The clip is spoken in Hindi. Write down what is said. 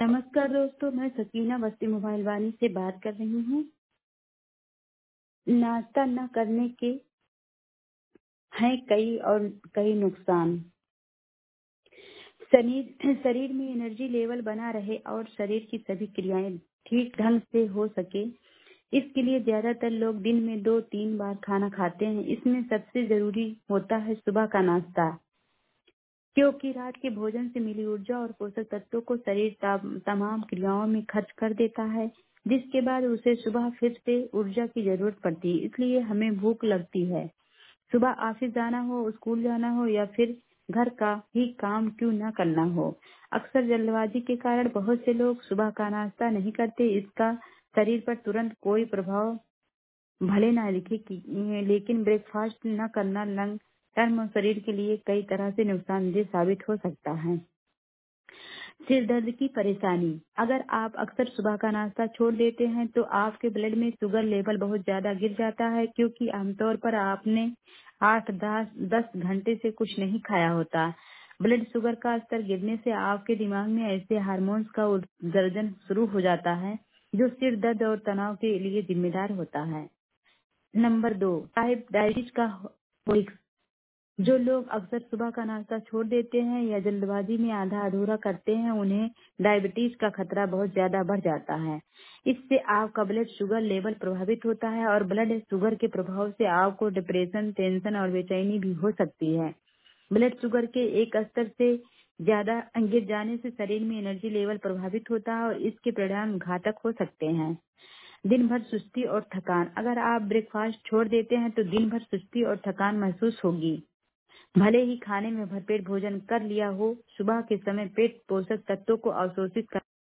नमस्कार दोस्तों, मैं सकीना बस्ती मोबाइल वाली से बात कर रही हूँ। नाश्ता न करने के हैं कई नुकसान। शरीर में एनर्जी लेवल बना रहे और शरीर की सभी क्रियाएं ठीक ढंग से हो सके, इसके लिए ज्यादातर लोग दिन में 2-3 बार खाना खाते हैं। इसमें सबसे जरूरी होता है सुबह का नाश्ता, क्योंकि रात के भोजन से मिली ऊर्जा और पोषक तत्वों को शरीर तमाम क्रियाओं में खर्च कर देता है, जिसके बाद उसे सुबह फिर से ऊर्जा की जरूरत पड़ती है। इसलिए हमें भूख लगती है। सुबह ऑफिस जाना हो, स्कूल जाना हो या फिर घर का ही काम क्यों न करना हो, अक्सर जल्दबाजी के कारण बहुत से लोग सुबह का नाश्ता नहीं करते। इसका शरीर पर तुरंत कोई प्रभाव भले ना दिखे लेकिन ब्रेकफास्ट न करना लंग टर्म शरीर के लिए कई तरह से नुकसानदेह साबित हो सकता है। सिर दर्द की परेशानी। अगर आप अक्सर सुबह का नाश्ता छोड़ देते हैं तो आपके ब्लड में शुगर लेवल बहुत ज्यादा गिर जाता है, क्योंकि आमतौर पर आपने 8-10 घंटे से कुछ नहीं खाया होता। ब्लड शुगर का स्तर गिरने से आपके दिमाग में ऐसे हार्मोन्स का उत्सर्जन शुरू हो जाता है जो सिर दर्द और तनाव के लिए जिम्मेदार होता है। नंबर 2, टाइप डायबिटीज का रिस्क। जो लोग अक्सर सुबह का नाश्ता छोड़ देते हैं या जल्दबाजी में आधा अधूरा करते हैं, उन्हें डायबिटीज का खतरा बहुत ज्यादा बढ़ जाता है। इससे आपका ब्लड शुगर लेवल प्रभावित होता है और ब्लड शुगर के प्रभाव से आपको डिप्रेशन, टेंशन और बेचैनी भी हो सकती है। ब्लड शुगर के एक स्तर से ज्यादा गिर जाने से शरीर में एनर्जी लेवल प्रभावित होता है और इसके परिणाम घातक हो सकते हैं। दिन भर सुस्ती और थकान। अगर आप ब्रेकफास्ट छोड़ देते हैं तो दिन भर सुस्ती और थकान महसूस होगी, भले ही खाने में भरपेट भोजन कर लिया हो। सुबह के समय पेट पोषक तत्वों को अवशोषित कर